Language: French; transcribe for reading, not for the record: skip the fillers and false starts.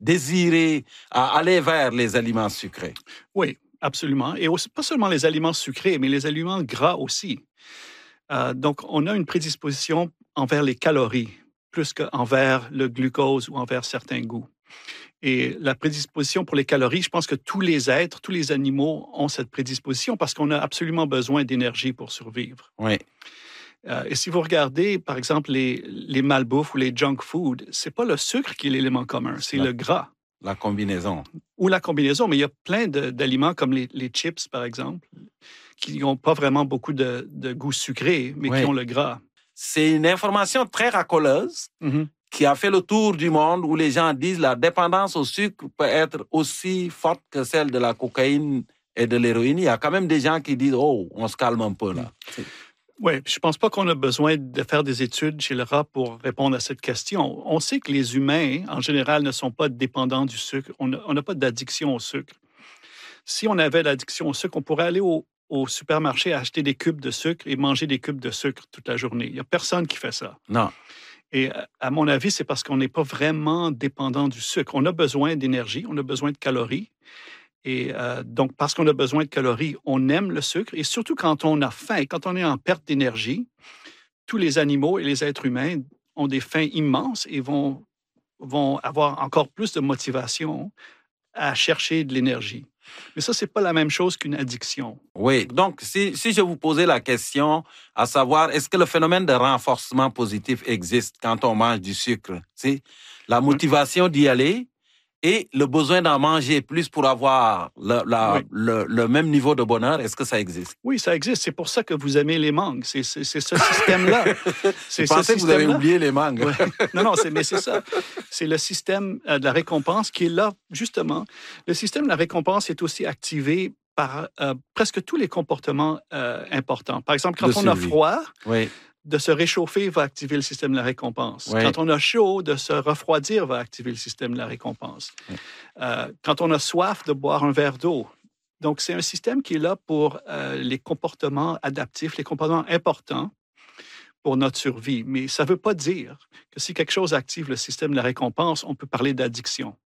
désirer à aller vers les aliments sucrés. Oui, absolument. Et aussi, pas seulement les aliments sucrés, mais les aliments gras aussi. Donc, on a une prédisposition envers les calories, plus qu'envers le glucose ou envers certains goûts. Et la prédisposition pour les calories, je pense que tous les êtres, tous les animaux ont cette prédisposition parce qu'on a absolument besoin d'énergie pour survivre. Oui. Et si vous regardez, par exemple, les malbouffes ou les junk food, c'est pas le sucre qui est l'élément commun, c'est le gras. La combinaison. Ou la combinaison, mais il y a plein d'aliments comme les chips, par exemple, qui n'ont pas vraiment beaucoup de goût sucré, mais qui ont le gras. C'est une information très racoleuse qui a fait le tour du monde où les gens disent que la dépendance au sucre peut être aussi forte que celle de la cocaïne et de l'héroïne. Il y a quand même des gens qui disent « Oh, on se calme un peu là ». Oui, je ne pense pas qu'on a besoin de faire des études chez le rat pour répondre à cette question. On sait que les humains, en général, ne sont pas dépendants du sucre. On n'a pas d'addiction au sucre. Si on avait l'addiction au sucre, on pourrait aller au supermarché acheter des cubes de sucre et manger des cubes de sucre toute la journée. Il n'y a personne qui fait ça. Non. Et à mon avis, c'est parce qu'on n'est pas vraiment dépendant du sucre. On a besoin d'énergie, on a besoin de calories. Et donc, parce qu'on a besoin de calories, on aime le sucre. Et surtout quand on a faim, quand on est en perte d'énergie, tous les animaux et les êtres humains ont des faims immenses et vont avoir encore plus de motivation à chercher de l'énergie. Mais ça, ce n'est pas la même chose qu'une addiction. Oui, donc si je vous posais la question, à savoir, est-ce que le phénomène de renforcement positif existe quand on mange du sucre? C'est la motivation d'y aller et le besoin d'en manger plus pour avoir le même niveau de bonheur, est-ce que ça existe? Oui, ça existe. C'est pour ça que vous aimez les mangues. C'est ce système-là. Je pensais que vous avez oublié les mangues. Ouais. Non, mais c'est ça. C'est le système de la récompense qui est là, justement. Le système de la récompense est aussi activé par presque tous les comportements importants. Par exemple, quand on a froid, de se réchauffer va activer le système de la récompense. Oui. Quand on a chaud, de se refroidir va activer le système de la récompense. Oui. Quand on a soif, de boire un verre d'eau. Donc, c'est un système qui est là pour les comportements adaptifs, les comportements importants pour notre survie. Mais ça ne veut pas dire que si quelque chose active le système de la récompense, on peut parler d'addiction.